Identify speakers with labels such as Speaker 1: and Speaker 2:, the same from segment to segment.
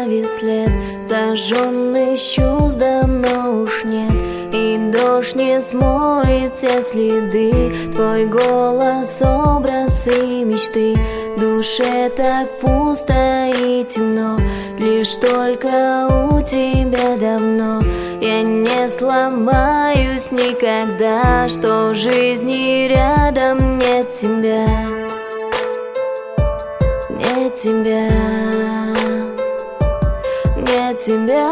Speaker 1: крови след, сожженный чувств давно уж нет, и дождь не смоет все следы. Твой голос, образ и мечты, в душе так пусто и темно, лишь только у тебя давно. Я не сломаюсь никогда, что в жизни рядом нет тебя. Нет тебя, нет тебя,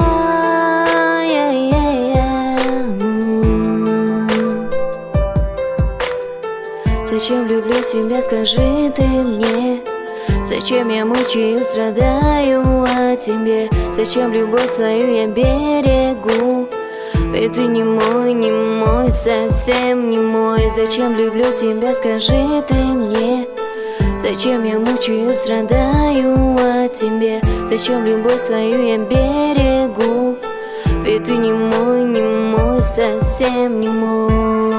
Speaker 1: Зачем люблю тебя, скажи ты мне? Зачем я мучаю, страдаю о тебе? Зачем любовь свою я берегу? Ведь ты не мой, совсем не мой. Зачем люблю тебя, скажи ты мне? Зачем я мучаю, страдаю о тебе? Зачем любовь свою я берегу? Ведь ты не мой, совсем не мой.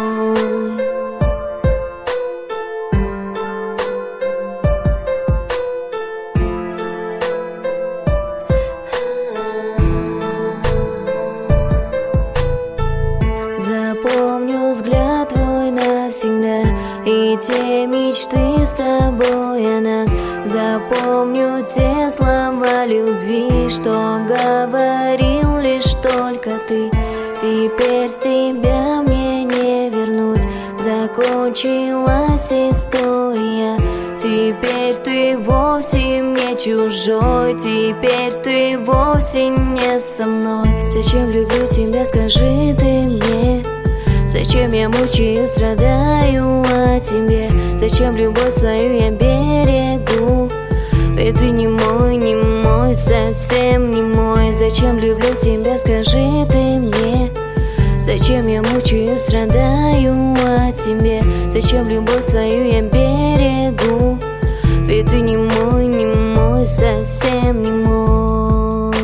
Speaker 1: Запомню взгляд твой навсегда и те мечты с тобой о нас. Запомню те слова любви, что говорил лишь только ты. Теперь тебя мне не вернуть, закончилась история. Теперь ты вовсе мне чужой, теперь ты вовсе не со мной. Зачем люблю тебя, скажи ты мне? Зачем я мучаю, страдаю о тебе? Зачем любовь свою я берегу? Ведь ты не мой, совсем не мой. Зачем люблю тебя, скажи ты мне? Зачем я мучаю, страдаю о тебе? Зачем любовь свою я берегу? Ведь ты не мой, совсем не мой.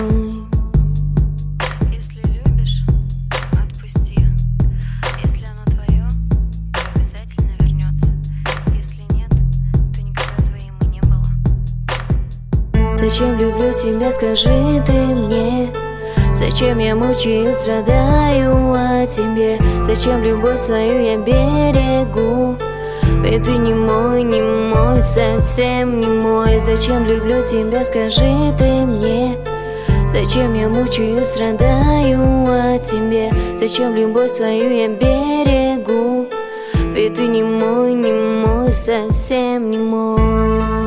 Speaker 2: Если любишь, отпусти. Если оно твое, то обязательно вернется. Если нет, то никогда твоим и не было.
Speaker 1: Зачем люблю тебя, скажи ты мне? Зачем я мучаю, страдаю о тебе? Зачем любовь свою я берегу? Ведь ты не мой, совсем не мой. Зачем люблю тебя, скажи ты мне? Зачем я мучаю, страдаю о тебе? Зачем любовь свою я берегу? Ведь ты не мой, совсем не мой.